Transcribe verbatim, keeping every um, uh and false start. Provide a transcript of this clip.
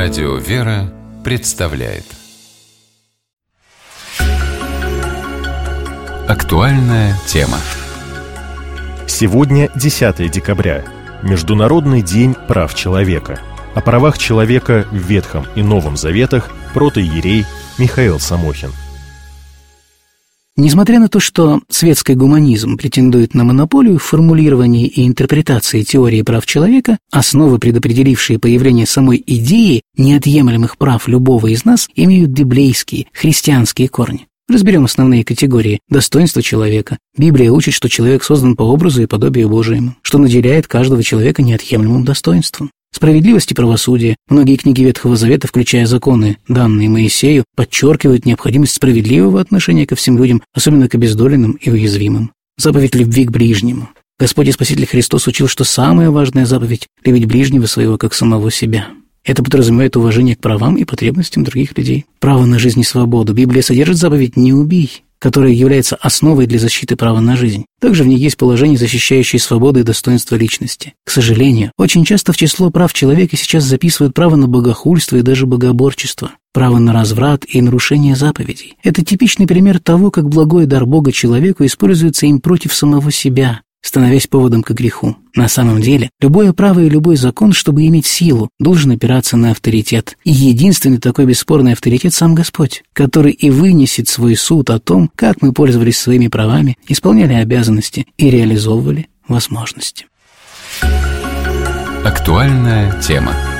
Радио «Вера» представляет актуальная тема. Сегодня десятое декабря, Международный день прав человека. О правах человека в Ветхом и Новом Заветах протоиерей Михаил Самохин. Несмотря на то, что светский гуманизм претендует на монополию в формулировании и интерпретации теории прав человека, основы, предопределившие появление самой идеи неотъемлемых прав любого из нас, имеют библейские, христианские корни. Разберем основные категории. Достоинство человека. Библия учит, что человек создан по образу и подобию Божьему, что наделяет каждого человека неотъемлемым достоинством. Справедливость и правосудие. Многие книги Ветхого Завета, включая законы, данные Моисею, подчеркивают необходимость справедливого отношения ко всем людям, особенно к обездоленным и уязвимым. Заповедь любви к ближнему. Господь и Спаситель Христос учил, что самая важная заповедь – любить ближнего своего, как самого себя. Это подразумевает уважение к правам и потребностям других людей. Право на жизнь и свободу. Библия содержит заповедь «Не убий», которая является основой для защиты права на жизнь. Также в ней есть положения, защищающие свободу и достоинство личности. К сожалению, очень часто в число прав человека сейчас записывают право на богохульство и даже богоборчество, право на разврат и нарушение заповедей. Это типичный пример того, как благой дар Бога человеку используется им против самого себя, становясь поводом к греху. На самом деле, любое право и любой закон, чтобы иметь силу, должен опираться на авторитет. И единственный такой бесспорный авторитет – сам Господь, который и вынесет свой суд о том, как мы пользовались своими правами, исполняли обязанности и реализовывали возможности. Актуальная тема.